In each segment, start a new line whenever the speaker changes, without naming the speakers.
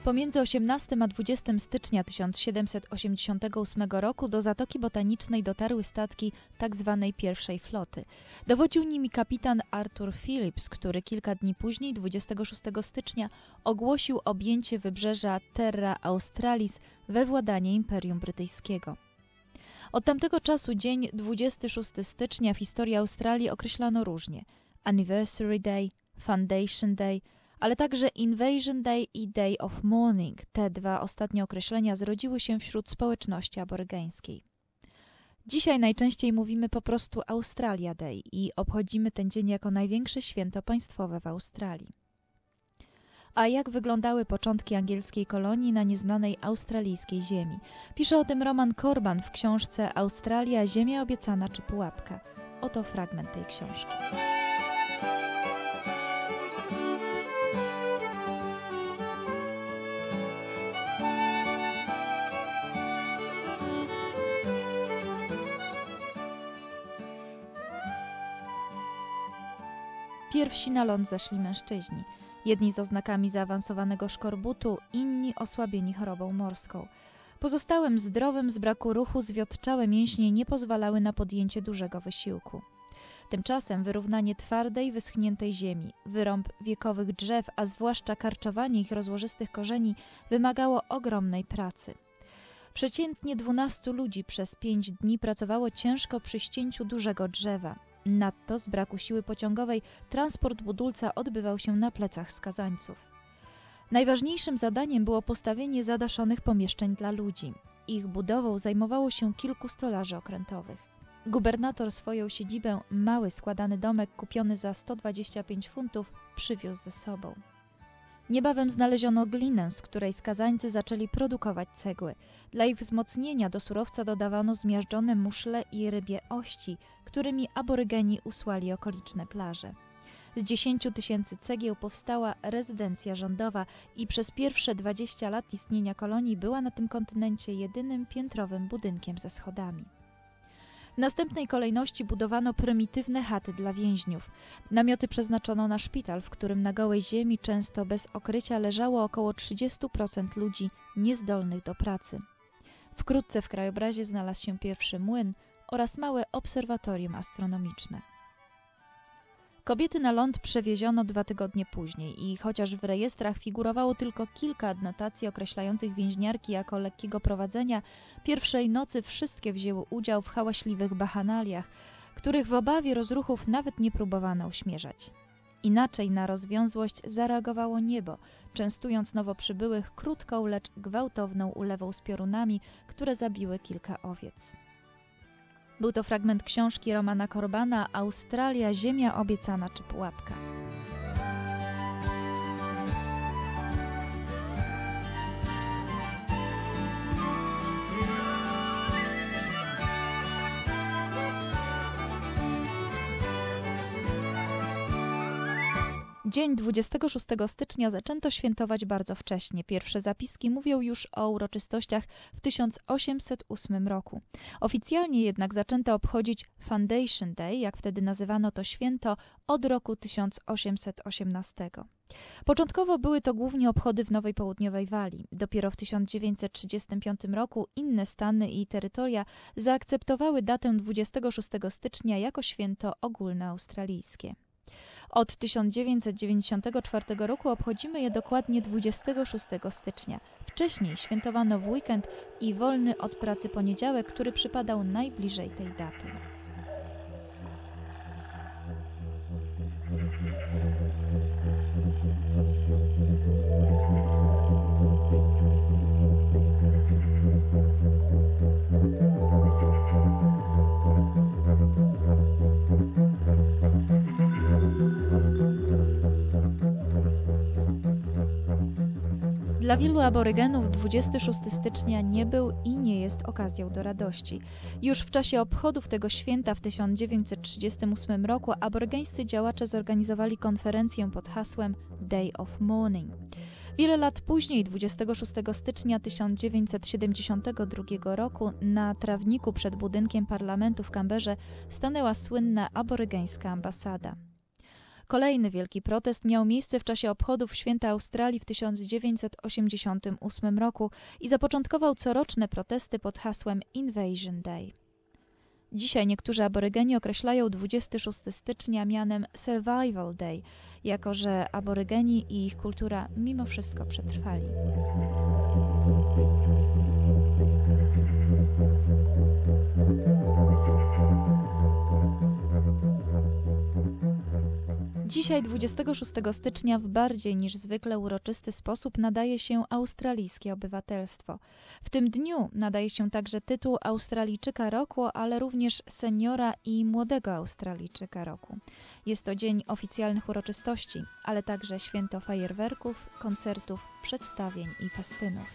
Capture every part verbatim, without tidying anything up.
Pomiędzy osiemnastym a dwudziestym stycznia tysiąc siedemset osiemdziesiątego ósmego roku do Zatoki Botanicznej dotarły statki tzw. pierwszej floty. Dowodził nimi kapitan Arthur Phillips, który kilka dni później, dwudziestego szóstego stycznia, ogłosił objęcie wybrzeża Terra Australis we władanie Imperium Brytyjskiego. Od tamtego czasu dzień dwudziestego szóstego stycznia w historii Australii określano różnie: Anniversary Day, Foundation Day, ale także Invasion Day i Day of Mourning. Te dwa ostatnie określenia zrodziły się wśród społeczności aborygeńskiej. Dzisiaj najczęściej mówimy po prostu Australia Day i obchodzimy ten dzień jako największe święto państwowe w Australii. A jak wyglądały początki angielskiej kolonii na nieznanej australijskiej ziemi? Pisze o tym Roman Corban w książce Australia, ziemia obiecana czy pułapka. Oto fragment tej książki. Pierwsi na ląd zeszli mężczyźni. Jedni z oznakami zaawansowanego szkorbutu, inni osłabieni chorobą morską. Pozostałym zdrowym z braku ruchu zwiotczałe mięśnie nie pozwalały na podjęcie dużego wysiłku. Tymczasem wyrównanie twardej, wyschniętej ziemi, wyrąb wiekowych drzew, a zwłaszcza karczowanie ich rozłożystych korzeni wymagało ogromnej pracy. Przeciętnie dwunastu ludzi przez pięć dni pracowało ciężko przy ścięciu dużego drzewa. Nadto z braku siły pociągowej transport budulca odbywał się na plecach skazańców. Najważniejszym zadaniem było postawienie zadaszonych pomieszczeń dla ludzi. Ich budową zajmowało się kilku stolarzy okrętowych. Gubernator swoją siedzibę, mały składany domek kupiony za sto dwadzieścia pięć funtów, przywiózł ze sobą. Niebawem znaleziono glinę, z której skazańcy zaczęli produkować cegły. Dla ich wzmocnienia do surowca dodawano zmiażdżone muszle i rybie ości, którymi aborygeni usłali okoliczne plaże. Z dziesięciu tysięcy cegieł powstała rezydencja rządowa i przez pierwsze dwadzieścia lat istnienia kolonii była na tym kontynencie jedynym piętrowym budynkiem ze schodami. W następnej kolejności budowano prymitywne chaty dla więźniów. Namioty przeznaczono na szpital, w którym na gołej ziemi, często bez okrycia, leżało około trzydzieści procent ludzi niezdolnych do pracy. Wkrótce w krajobrazie znalazł się pierwszy młyn oraz małe obserwatorium astronomiczne. Kobiety na ląd przewieziono dwa tygodnie później i chociaż w rejestrach figurowało tylko kilka adnotacji określających więźniarki jako lekkiego prowadzenia, pierwszej nocy wszystkie wzięły udział w hałaśliwych bachanaliach, których w obawie rozruchów nawet nie próbowano uśmierzać. Inaczej na rozwiązłość zareagowało niebo, częstując nowo przybyłych krótką, lecz gwałtowną ulewą z piorunami, które zabiły kilka owiec. Był to fragment książki Romana Corbana Australia, ziemia obiecana czy pułapka. Dzień dwudziestego szóstego stycznia zaczęto świętować bardzo wcześnie. Pierwsze zapiski mówią już o uroczystościach w tysiąc osiemset ósmym roku. Oficjalnie jednak zaczęto obchodzić Foundation Day, jak wtedy nazywano to święto, od roku tysiąc osiemset osiemnastego. Początkowo były to głównie obchody w Nowej Południowej Walii. Dopiero w tysiąc dziewięćset trzydziestym piątym roku inne stany i terytoria zaakceptowały datę dwudziestego szóstego stycznia jako święto ogólnoaustralijskie. Od tysiąc dziewięćset dziewięćdziesiątego czwartego roku obchodzimy je dokładnie dwudziestego szóstego stycznia. Wcześniej świętowano w weekend i wolny od pracy poniedziałek, który przypadał najbliżej tej daty. Dla wielu aborygenów dwudziestego szóstego stycznia nie był i nie jest okazją do radości. Już w czasie obchodów tego święta w tysiąc dziewięćset trzydziestym ósmym roku aborygeńscy działacze zorganizowali konferencję pod hasłem Day of Mourning. Wiele lat później, dwudziestego szóstego stycznia tysiąc dziewięćset siedemdziesiątego drugiego roku, na trawniku przed budynkiem parlamentu w Kamberze stanęła słynna aborygeńska ambasada. Kolejny wielki protest miał miejsce w czasie obchodów Święta Australii w tysiąc dziewięćset osiemdziesiątym ósmym roku i zapoczątkował coroczne protesty pod hasłem Invasion Day. Dzisiaj niektórzy aborygeni określają dwudziestego szóstego stycznia mianem Survival Day, jako że aborygeni i ich kultura mimo wszystko przetrwali. Dzisiaj, dwudziestego szóstego stycznia, w bardziej niż zwykle uroczysty sposób nadaje się australijskie obywatelstwo. W tym dniu nadaje się także tytuł Australijczyka Roku, ale również seniora i młodego Australijczyka Roku. Jest to dzień oficjalnych uroczystości, ale także święto fajerwerków, koncertów, przedstawień i festynów.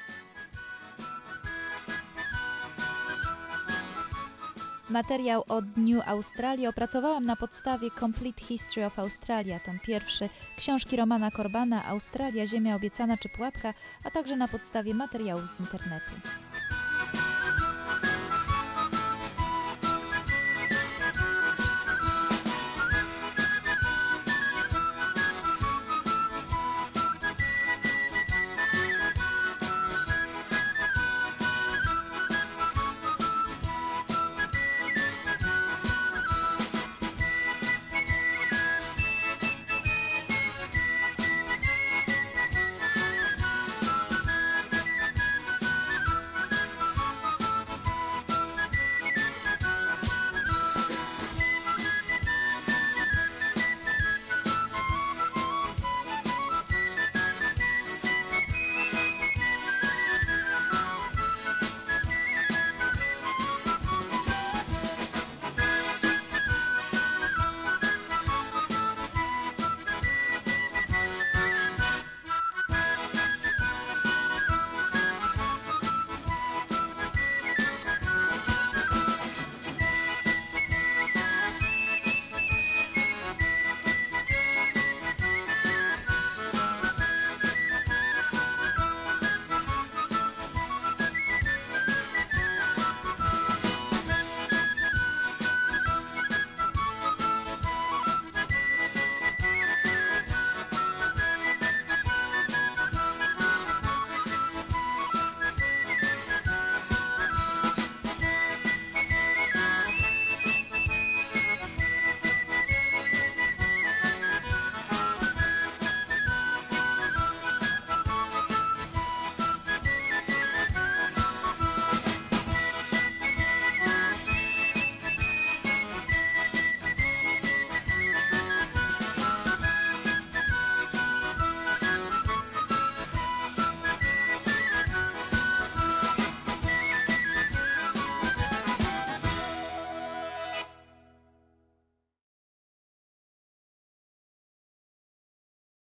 Materiał o Dniu Australii opracowałam na podstawie Complete History of Australia, tom pierwszy, książki Romana Corbana Australia, Ziemia obiecana czy pułapka, a także na podstawie materiałów z internetu.